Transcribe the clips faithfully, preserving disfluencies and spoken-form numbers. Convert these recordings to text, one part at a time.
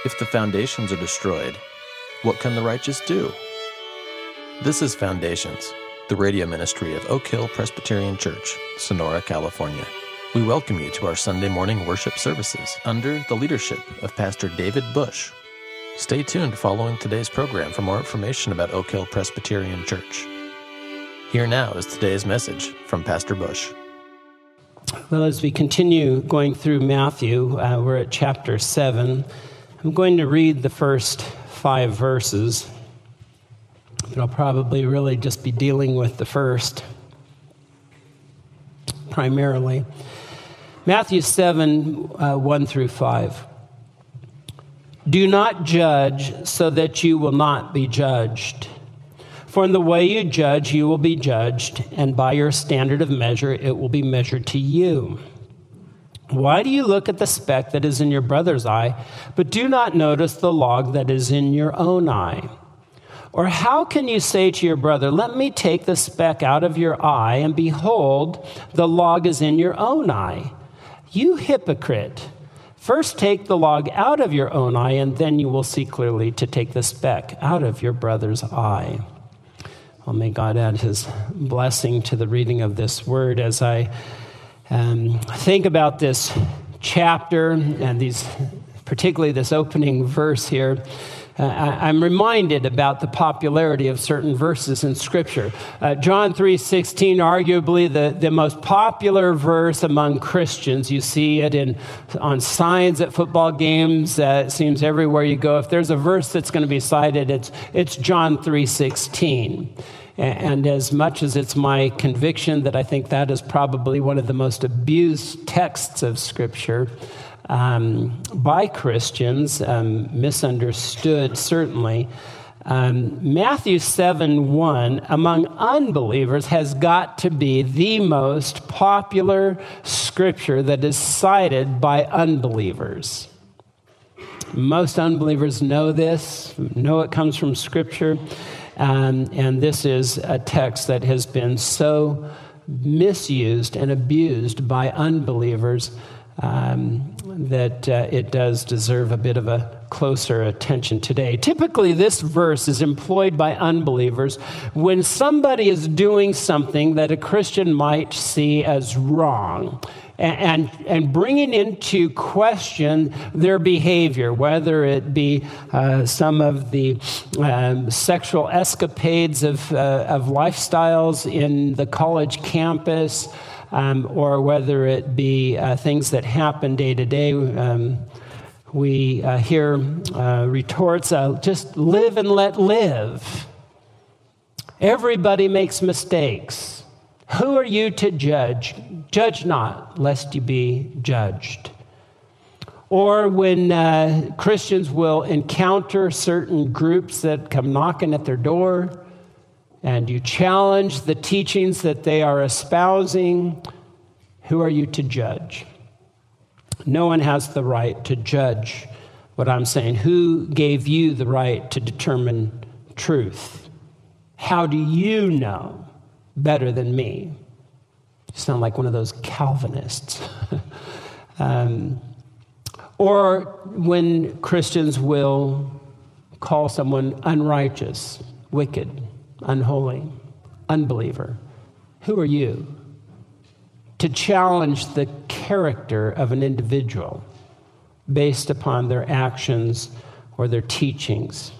If the foundations are destroyed, what can the righteous do? This is Foundations, the radio ministry of Oak Hill Presbyterian Church, Sonora, California. We welcome you to our Sunday morning worship services under the leadership of Pastor David Bush. Stay tuned following today's program for more information about Oak Hill Presbyterian Church. Here now is today's message from Pastor Bush. Well, as we continue going through Matthew, uh, we're at chapter seven. I'm going to read the first five verses, but I'll probably really just be dealing with the first primarily. Matthew seven, uh, one through five. Do not judge so that you will not be judged. For in the way you judge, you will be judged, and by your standard of measure, it will be measured to you. Why do you look at the speck that is in your brother's eye, but do not notice the log that is in your own eye? Or how can you say to your brother, let me take the speck out of your eye, and behold, the log is in your own eye? You hypocrite! First take the log out of your own eye, and then you will see clearly to take the speck out of your brother's eye. Well, may God add his blessing to the reading of this word as I um, think about this chapter and these, particularly this opening verse here. Uh, I, I'm reminded about the popularity of certain verses in Scripture. Uh, John three sixteen, arguably the, the most popular verse among Christians. You see it in on signs at football games. Uh, it seems everywhere you go. If there's a verse that's going to be cited, it's it's John three sixteen. And as much as it's my conviction that I think that is probably one of the most abused texts of Scripture um, by Christians, um, misunderstood certainly, um, Matthew seven one among unbelievers has got to be the most popular Scripture that is cited by unbelievers. Most unbelievers know this, know it comes from Scripture. Um, and this is a text that has been so misused and abused by unbelievers um, that uh, it does deserve a bit of a closer attention today. Typically, this verse is employed by unbelievers when somebody is doing something that a Christian might see as wrong, and, and, and bringing into question their behavior, whether it be uh, some of the um, sexual escapades of, uh, of lifestyles in the college campus, um, or whether it be uh, things that happen day to day. Um, we uh, hear uh, retorts, uh, just live and let live. Everybody makes mistakes. Who are you to judge? Judge not, lest you be judged. Or when uh, Christians will encounter certain groups that come knocking at their door, and you challenge the teachings that they are espousing, who are you to judge? No one has the right to judge what I'm saying. Who gave you the right to determine truth? How do you know better than me? You sound like one of those Calvinists. um, or when Christians will call someone unrighteous, wicked, unholy, unbeliever. Who are you to challenge the character of an individual based upon their actions or their teachings?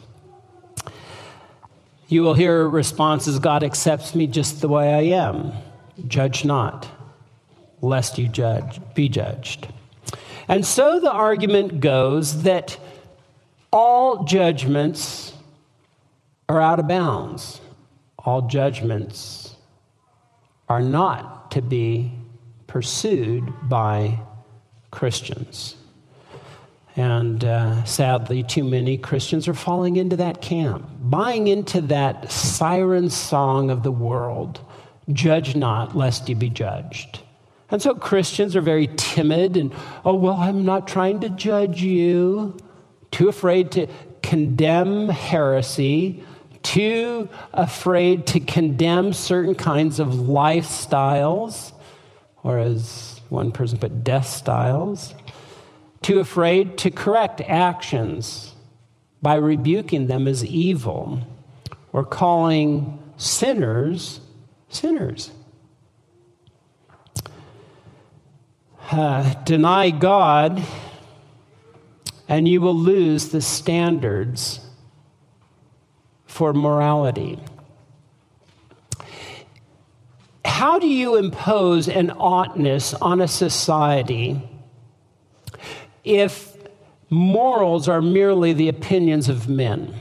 You will hear responses, God accepts me just the way I am. Judge not, lest you judge, be judged. And so the argument goes that all judgments are out of bounds. All judgments are not to be pursued by Christians. And uh, sadly, too many Christians are falling into that camp, buying into that siren song of the world, judge not, lest you be judged. And so Christians are very timid and, oh, well, I'm not trying to judge you, too afraid to condemn heresy, too afraid to condemn certain kinds of lifestyles, or as one person put, death styles. too afraid to correct actions by rebuking them as evil or calling sinners sinners. Uh, deny God, and you will lose the standards for morality. How do you impose an oughtness on a society if morals are merely the opinions of men?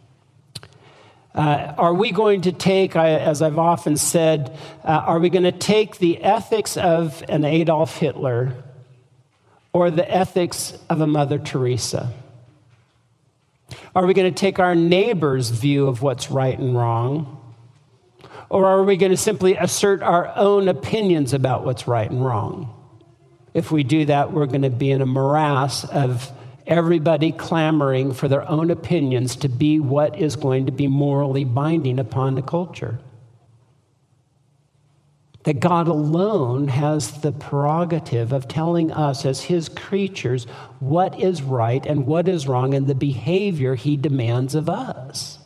Uh, are we going to take, I, as I've often said, uh, are we going to take the ethics of an Adolf Hitler or the ethics of a Mother Teresa? Are we going to take our neighbor's view of what's right and wrong? Or are we going to simply assert our own opinions about what's right and wrong? If we do that, we're going to be in a morass of everybody clamoring for their own opinions to be what is going to be morally binding upon the culture. That God alone has the prerogative of telling us as his creatures what is right and what is wrong and the behavior he demands of us.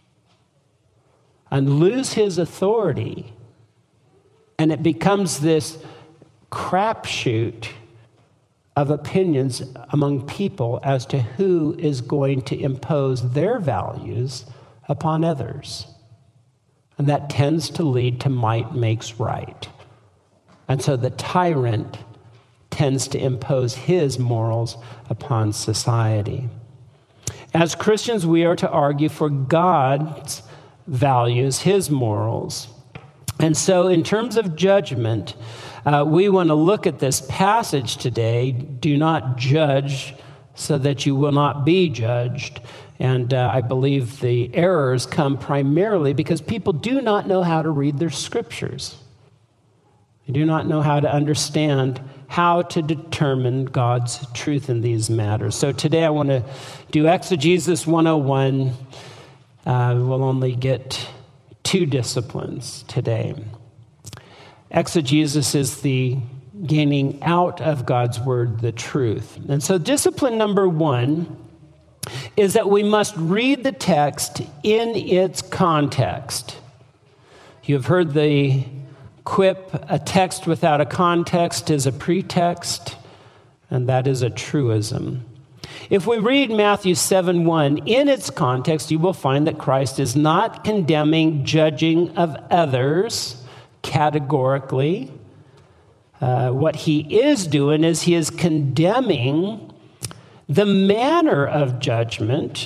And lose his authority, and it becomes this crapshoot of opinions among people as to who is going to impose their values upon others. And that tends to lead to might makes right. And so the tyrant tends to impose his morals upon society. As Christians, we are to argue for God's values, his morals. And so in terms of judgment, uh, we want to look at this passage today. Do not judge so that you will not be judged. And uh, I believe the errors come primarily because people do not know how to read their scriptures. They do not know how to understand how to determine God's truth in these matters. So today I want to do Exegesis one oh one. Uh, we'll only get two disciplines today. Exegesis is the gaining out of God's word the truth. And so discipline number one is that we must read the text in its context. You have heard the quip, a text without a context is a pretext, and that is a truism. If we read Matthew seven one in its context, you will find that Christ is not condemning judging of others categorically. Uh, what he is doing is he is condemning the manner of judgment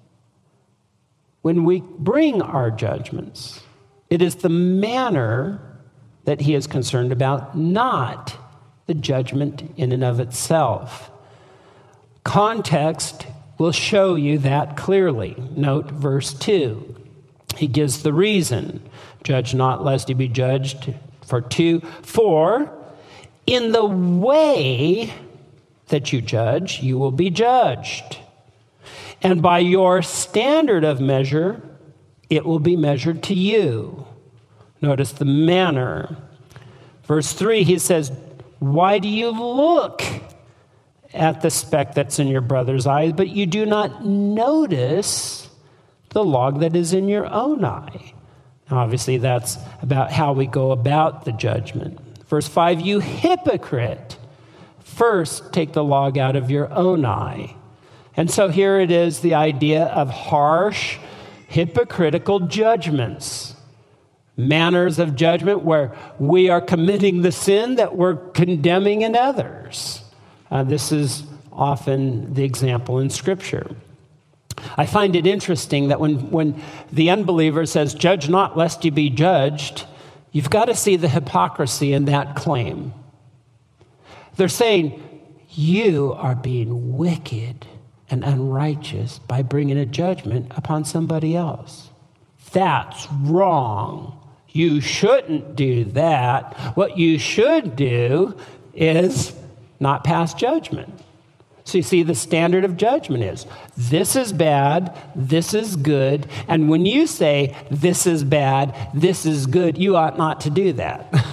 when we bring our judgments. It is the manner that he is concerned about, not the judgment in and of itself. Context will show you that clearly. Note verse two. He gives the reason. Judge not lest you be judged. For two, for in the way that you judge, you will be judged. And by your standard of measure, it will be measured to you. Notice the manner. Verse three, he says, why do you look at the speck that's in your brother's eye, but you do not notice the log that is in your own eye? Now, obviously, that's about how we go about the judgment. Verse five, you hypocrite, first take the log out of your own eye. And so here it is, the idea of harsh, hypocritical judgments. Manners of judgment where we are committing the sin that we're condemning in others. Uh, this is often the example in Scripture. I find it interesting that when, when the unbeliever says, judge not lest you be judged, you've got to see the hypocrisy in that claim. They're saying, you are being wicked and unrighteous by bringing a judgment upon somebody else. That's wrong. You shouldn't do that. What you should do is not pass judgment. So you see, the standard of judgment is, this is bad, this is good, and when you say, this is bad, this is good, you ought not to do that.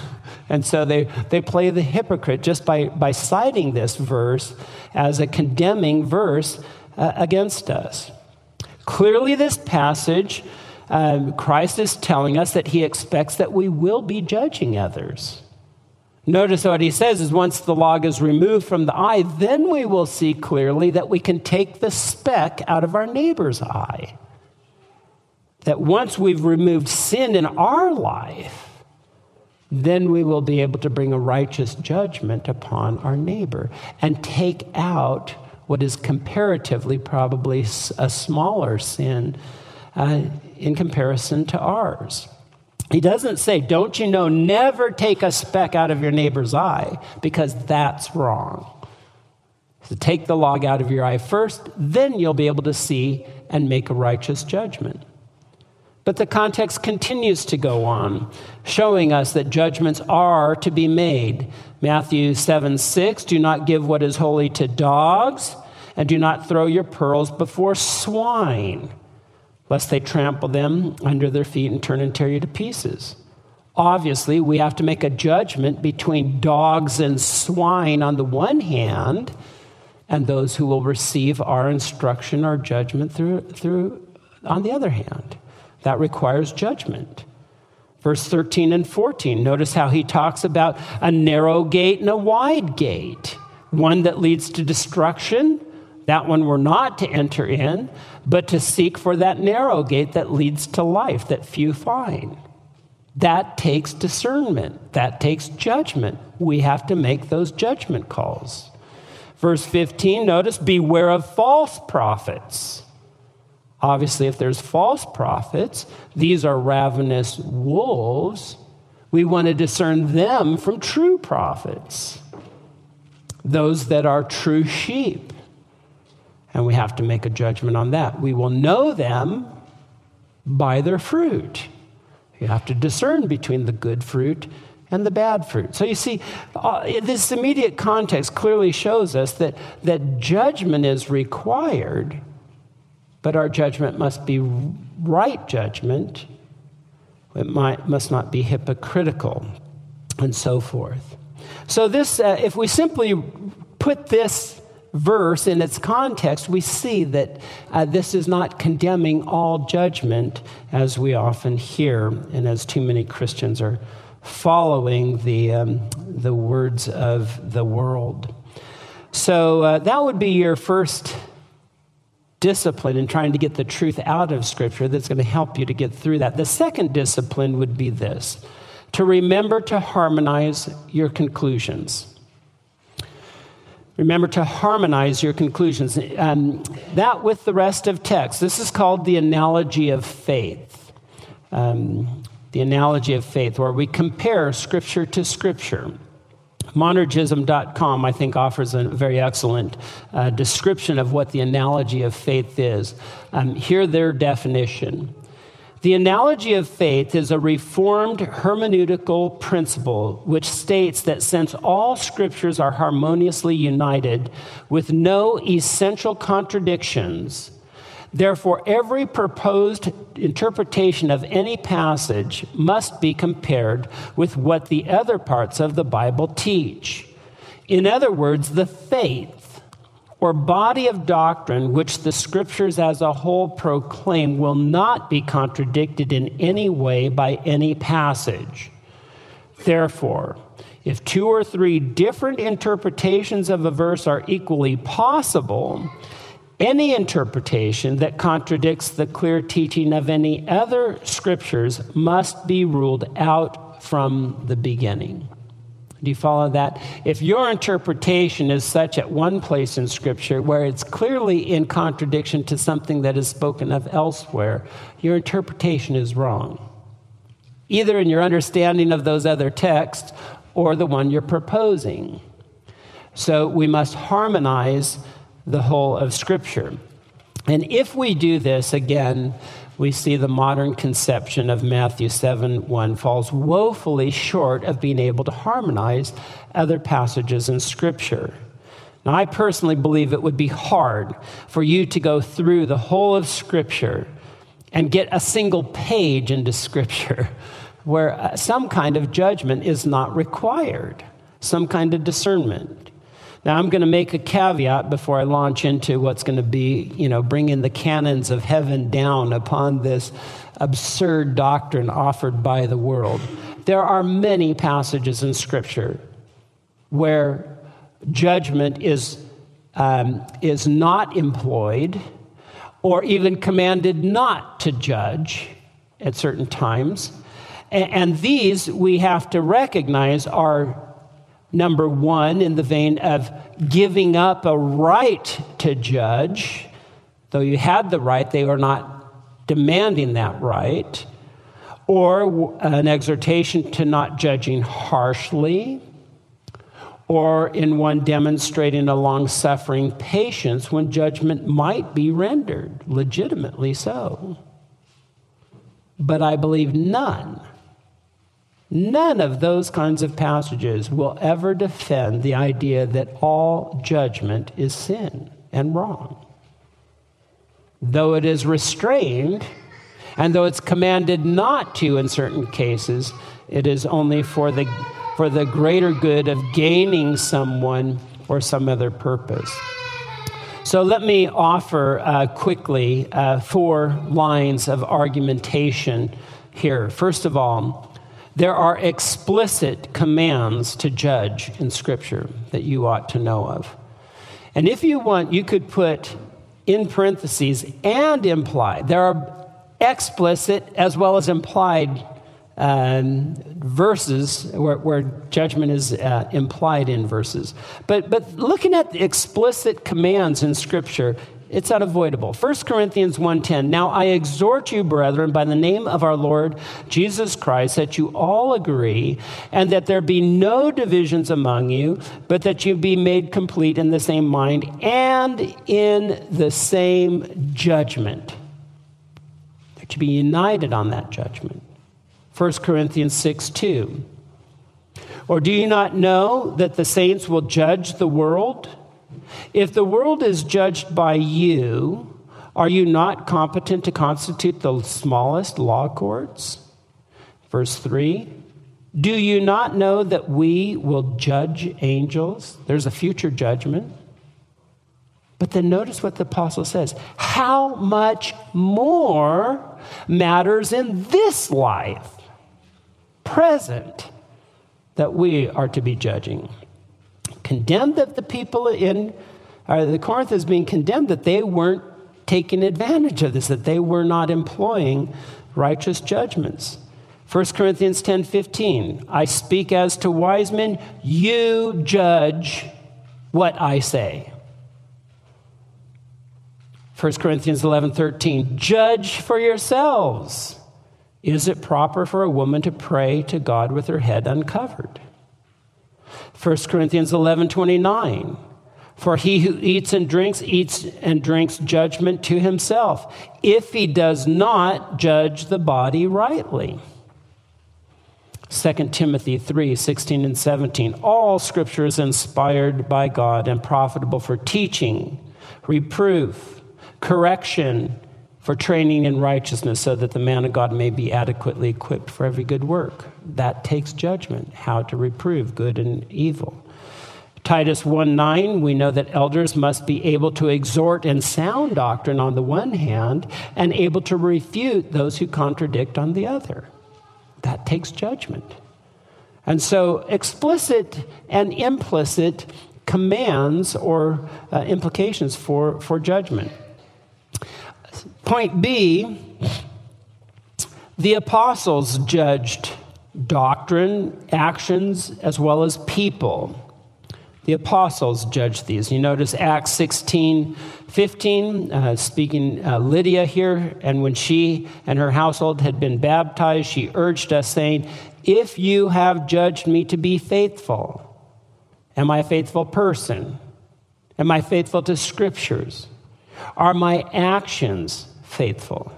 And so they, they play the hypocrite just by, by citing this verse as a condemning verse uh, against us. Clearly, this passage, um, Christ is telling us that he expects that we will be judging others. Notice what he says is once the log is removed from the eye, then we will see clearly that we can take the speck out of our neighbor's eye. That once we've removed sin in our life, then we will be able to bring a righteous judgment upon our neighbor and take out what is comparatively probably a smaller sin uh, in comparison to ours. He doesn't say, don't you know, never take a speck out of your neighbor's eye, because that's wrong. So take the log out of your eye first, then you'll be able to see and make a righteous judgment. But the context continues to go on, showing us that judgments are to be made. Matthew seven six, do not give what is holy to dogs, and do not throw your pearls before swine, lest they trample them under their feet and turn and tear you to pieces. Obviously, we have to make a judgment between dogs and swine on the one hand, and those who will receive our instruction or judgment through, through on the other hand. That requires judgment. Verse thirteen and fourteen, notice how he talks about a narrow gate and a wide gate. One that leads to destruction, that one we're not to enter in, but to seek for that narrow gate that leads to life that few find. That takes discernment. That takes judgment. We have to make those judgment calls. Verse fifteen, notice, beware of false prophets. Obviously, if there's false prophets, these are ravenous wolves. We want to discern them from true prophets, those that are true sheep. And we have to make a judgment on that. We will know them by their fruit. You have to discern between the good fruit and the bad fruit. So you see, uh, this immediate context clearly shows us that, that judgment is required, but our judgment must be right judgment. It might, must not be hypocritical, and so forth. So this, uh, if we simply put this verse in its context, we see that uh, this is not condemning all judgment, as we often hear, and as too many Christians are following the um, the words of the world. So uh, that would be your first discipline in trying to get the truth out of Scripture that's going to help you to get through that. The second discipline would be this: to remember to harmonize your conclusions. Remember to harmonize your conclusions. Um, that with the rest of text. This is called the analogy of faith. Um, the analogy of faith, where we compare Scripture to Scripture. Monergism dot com, I think, offers a very excellent uh, description of what the analogy of faith is. Um, hear their definition. The analogy of faith is a reformed hermeneutical principle which states that since all scriptures are harmoniously united with no essential contradictions, therefore every proposed interpretation of any passage must be compared with what the other parts of the Bible teach. In other words, the faith or body of doctrine which the scriptures as a whole proclaim will not be contradicted in any way by any passage. Therefore, if two or three different interpretations of a verse are equally possible, any interpretation that contradicts the clear teaching of any other scriptures must be ruled out from the beginning. Do you follow that? If your interpretation is such at one place in Scripture where it's clearly in contradiction to something that is spoken of elsewhere, your interpretation is wrong, either in your understanding of those other texts or the one you're proposing. So we must harmonize the whole of Scripture. And if we do this, again, we see the modern conception of Matthew seven one falls woefully short of being able to harmonize other passages in Scripture. Now, I personally believe it would be hard for you to go through the whole of Scripture and get a single page into Scripture where uh, some kind of judgment is not required, some kind of discernment. Now, I'm going to make a caveat before I launch into what's going to be, you know, bringing the canons of heaven down upon this absurd doctrine offered by the world. There are many passages in Scripture where judgment is um, is not employed or even commanded not to judge at certain times. And, and these we have to recognize are, number one, in the vein of giving up a right to judge. Though you had the right, they were not demanding that right. Or an exhortation to not judging harshly. Or in one demonstrating a long-suffering patience when judgment might be rendered, legitimately so. But I believe none, none of those kinds of passages will ever defend the idea that all judgment is sin and wrong. Though it is restrained, and though it's commanded not to in certain cases, it is only for the for the greater good of gaining someone or some other purpose. So let me offer uh, quickly uh, four lines of argumentation here. First of all, there are explicit commands to judge in Scripture that you ought to know of. And if you want, you could put in parentheses and implied. There are explicit as well as implied Um, verses where, where judgment is uh, implied in verses. But but looking at the explicit commands in Scripture, it's unavoidable. First Corinthians one ten, now I exhort you, brethren, by the name of our Lord Jesus Christ, that you all agree, and that there be no divisions among you, but that you be made complete in the same mind and in the same judgment. That you be united on that judgment. First Corinthians six two. Or do you not know that the saints will judge the world? If the world is judged by you, are you not competent to constitute the smallest law courts? Verse three. Do you not know that we will judge angels? There's a future judgment. But then notice what the apostle says. How much more matters in this life, present, that we are to be judging. Condemned that the people in uh, the Corinth is being condemned that they weren't taking advantage of this, that they were not employing righteous judgments. First Corinthians ten fifteen, I speak as to wise men, you judge what I say. First Corinthians eleven thirteen, judge for yourselves. Is it proper for a woman to pray to God with her head uncovered? First Corinthians eleven twenty-nine, for he who eats and drinks, eats and drinks judgment to himself, if he does not judge the body rightly. Second Timothy three sixteen and seventeen, all Scripture is inspired by God and profitable for teaching, reproof, correction, for training in righteousness, so that the man of God may be adequately equipped for every good work. That takes judgment, how to reprove good and evil. Titus one nine, we know that elders must be able to exhort in sound doctrine on the one hand, and able to refute those who contradict on the other. That takes judgment. And so explicit and implicit commands or uh, implications for, for judgment. Point B, the apostles judged doctrine, actions, as well as people. The apostles judged these. You notice Acts sixteen fifteen, uh, speaking uh, Lydia here, and when she and her household had been baptized, she urged us, saying, if you have judged me to be faithful, am I a faithful person? Am I faithful to Scriptures? Are my actions faithful?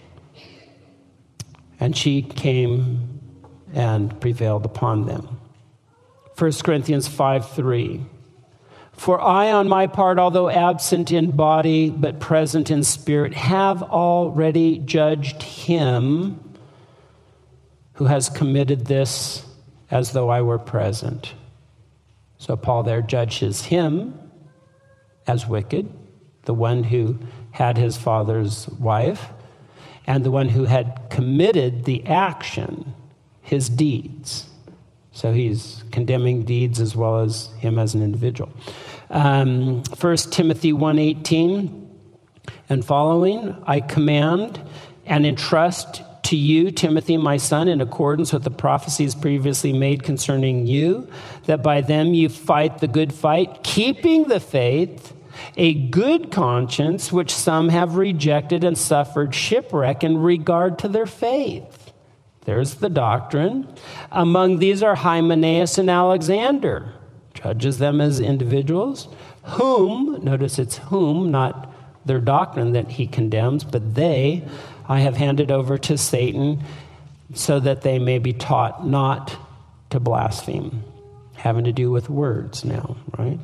And she came and prevailed upon them. First Corinthians five three. For I, on my part, although absent in body, but present in spirit, have already judged him who has committed this as though I were present. So Paul there judges him as wicked, the one who had his father's wife, and the one who had committed the action, his deeds. So he's condemning deeds as well as him as an individual. Um, First Timothy one eighteen and following, I command and entrust to you, Timothy, my son, in accordance with the prophecies previously made concerning you, that by them you fight the good fight, keeping the faith, a good conscience, which some have rejected and suffered shipwreck in regard to their faith. There's the doctrine. Among these are Hymenaeus and Alexander, judges them as individuals, whom, notice it's whom, not their doctrine that he condemns, but they I have handed over to Satan so that they may be taught not to blaspheme. Having to do with words now, right?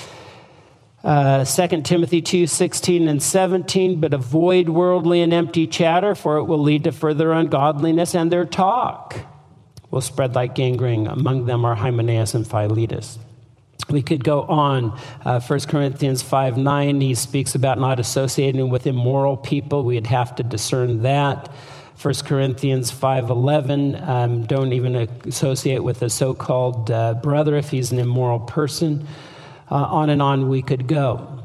Uh, Second Timothy two sixteen and seventeen, but avoid worldly and empty chatter, for it will lead to further ungodliness, and their talk will spread like gangrene. Among them are Hymenaeus and Philetus. We could go on. Uh, First Corinthians five nine, he speaks about not associating with immoral people. We'd have to discern that. First Corinthians five eleven, um, don't even associate with a so-called uh, brother if he's an immoral person. Uh, on and on we could go.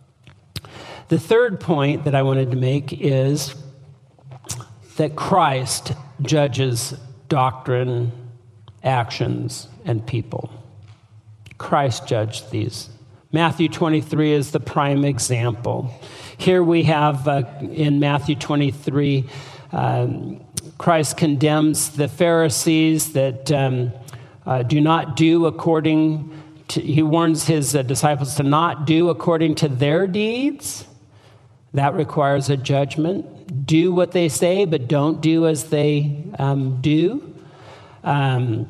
The third point that I wanted to make is that Christ judges doctrine, actions, and people. Christ judged these. Matthew twenty-three is the prime example. Here we have uh, in Matthew twenty-three, um, Christ condemns the Pharisees that um, uh, do not do according to, he warns his uh, disciples to not do according to their deeds. That requires a judgment. Do what they say, but don't do as they um, do. Um,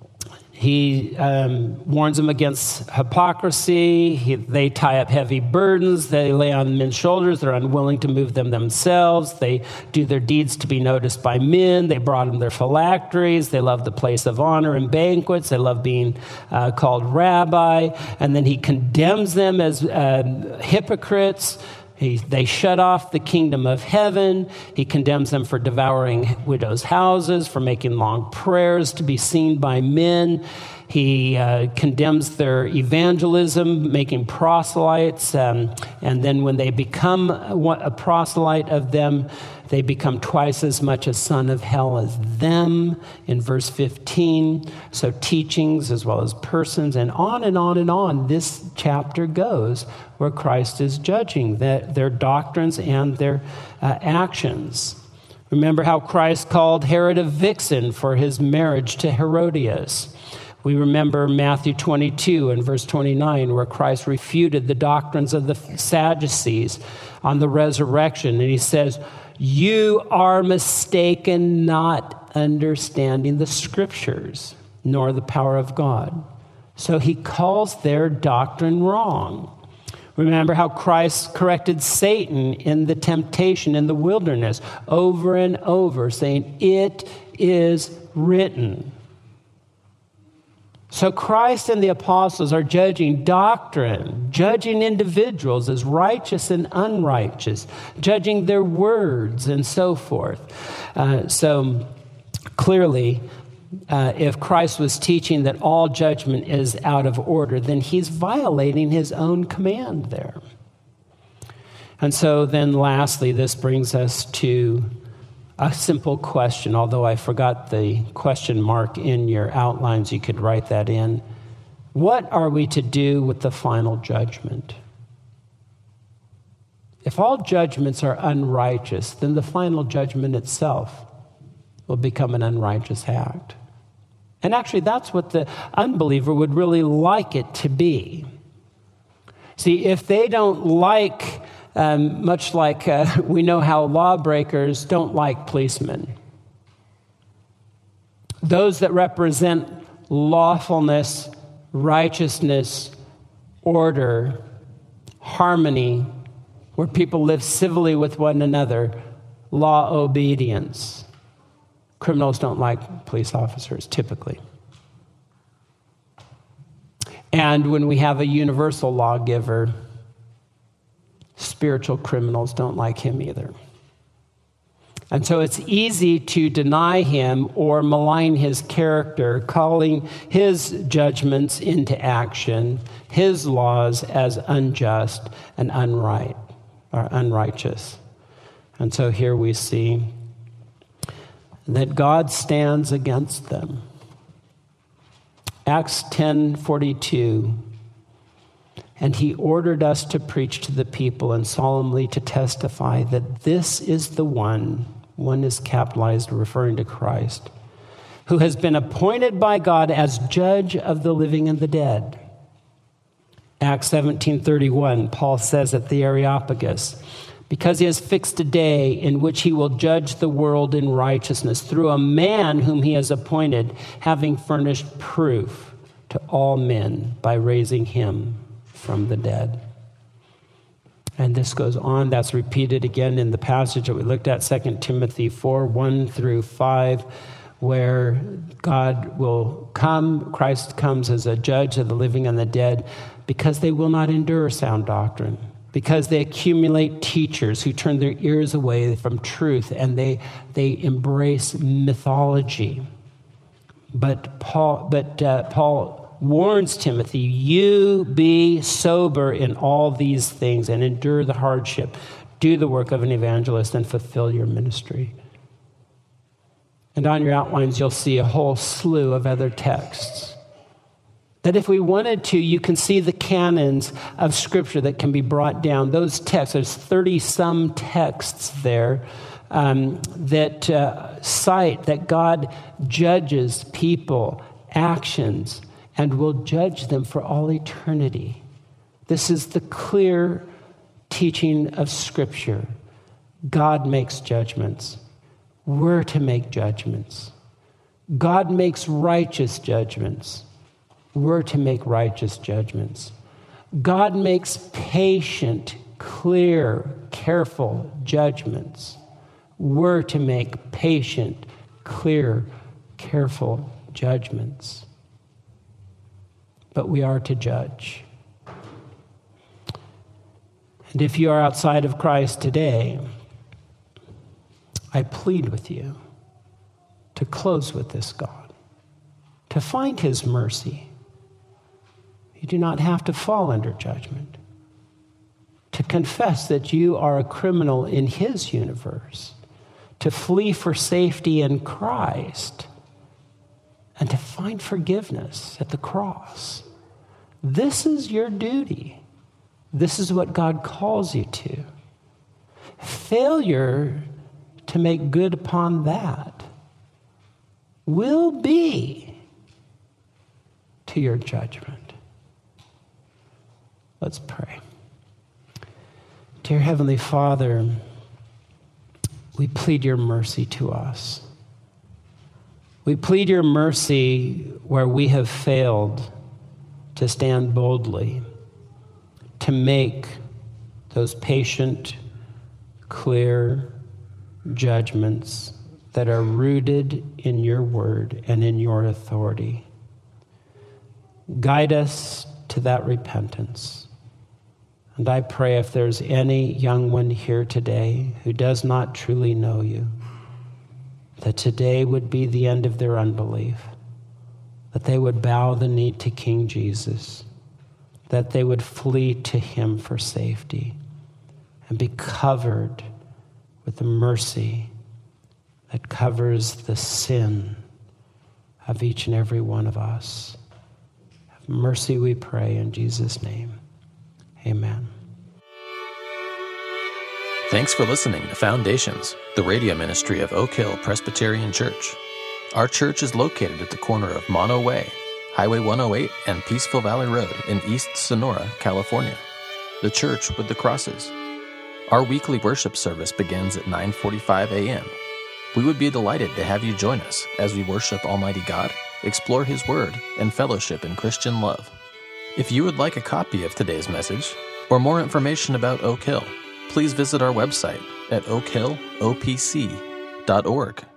He um, warns them against hypocrisy. He, they tie up heavy burdens. They lay on men's shoulders. They're unwilling to move them themselves. They do their deeds to be noticed by men. They brought them their phylacteries. They love the place of honor and banquets. They love being uh, called rabbi. And then he condemns them as uh, hypocrites. He, they shut off the kingdom of heaven. He condemns them for devouring widows' houses, for making long prayers to be seen by men. He uh, condemns their evangelism, making proselytes. Um, and then when they become a, a proselyte of them, they become twice as much a son of hell as them in verse fifteen. So teachings as well as persons, and on and on and on this chapter goes, where Christ is judging the, their doctrines and their uh, actions. Remember how Christ called Herod a vixen for his marriage to Herodias. We remember Matthew twenty-two and verse twenty-nine, where Christ refuted the doctrines of the Sadducees on the resurrection. And he says, you are mistaken, not understanding the scriptures, nor the power of God. So he calls their doctrine wrong. Remember how Christ corrected Satan in the temptation in the wilderness over and over, saying, it is written. So Christ and the apostles are judging doctrine, judging individuals as righteous and unrighteous, judging their words and so forth. Uh, so clearly, uh, if Christ was teaching that all judgment is out of order, then he's violating his own command there. And so then lastly, this brings us to a simple question, although I forgot the question mark in your outlines, you could write that in. What are we to do with the final judgment? If all judgments are unrighteous, then the final judgment itself will become an unrighteous act. And actually, that's what the unbeliever would really like it to be. See, if they don't like Um, much like uh, we know how lawbreakers don't like policemen. Those that represent lawfulness, righteousness, order, harmony, where people live civilly with one another, law obedience. Criminals don't like police officers, typically. And when we have a universal lawgiver, spiritual criminals don't like him either. And so it's easy to deny him or malign his character, calling his judgments into action, his laws as unjust and unright or unrighteous. And so here we see that God stands against them. Acts ten forty-two, and he ordered us to preach to the people and solemnly to testify that this is the one, one is capitalized referring to Christ, who has been appointed by God as judge of the living and the dead. Acts seventeen thirty-one, Paul says at the Areopagus, because he has fixed a day in which he will judge the world in righteousness through a man whom he has appointed, having furnished proof to all men by raising him from the dead. And this goes on. That's repeated again in the passage that we looked at, Second Timothy four, one through five, where God will come, Christ comes as a judge of the living and the dead, because they will not endure sound doctrine. Because they accumulate teachers who turn their ears away from truth and they they embrace mythology. But Paul, but uh, Paul warns Timothy, you be sober in all these things and endure the hardship. Do the work of an evangelist and fulfill your ministry. And on your outlines, you'll see a whole slew of other texts that if we wanted to, you can see the canons of Scripture that can be brought down. Those texts, there's thirty-some texts there um, that uh, cite that God judges people, actions, and will judge them for all eternity. This is the clear teaching of Scripture. God makes judgments. We're to make judgments. God makes righteous judgments. We're to make righteous judgments. God makes patient, clear, careful judgments. We're to make patient, clear, careful judgments. But we are to judge. And if you are outside of Christ today, I plead with you to close with this God, to find his mercy. You do not have to fall under judgment. To confess that you are a criminal in his universe. To flee for safety in Christ. And to find forgiveness at the cross. This is your duty. This is what God calls you to. Failure to make good upon that will be to your judgment. Let's pray. Dear Heavenly Father, we plead your mercy to us. We plead your mercy where we have failed to stand boldly, to make those patient, clear judgments that are rooted in your word and in your authority. Guide us to that repentance. And I pray if there's any young one here today who does not truly know you, that today would be the end of their unbelief, that they would bow the knee to King Jesus, that they would flee to him for safety and be covered with the mercy that covers the sin of each and every one of us. Have mercy, we pray, in Jesus' name. Amen. Thanks for listening to Foundations, the radio ministry of Oak Hill Presbyterian Church. Our church is located at the corner of Mono Way, Highway one oh eight, and Peaceful Valley Road in East Sonora, California. The church with the crosses. Our weekly worship service begins at nine forty-five a.m. We would be delighted to have you join us as we worship Almighty God, explore His Word, and fellowship in Christian love. If you would like a copy of today's message or more information about Oak Hill, please visit our website at oak hill o p c dot org.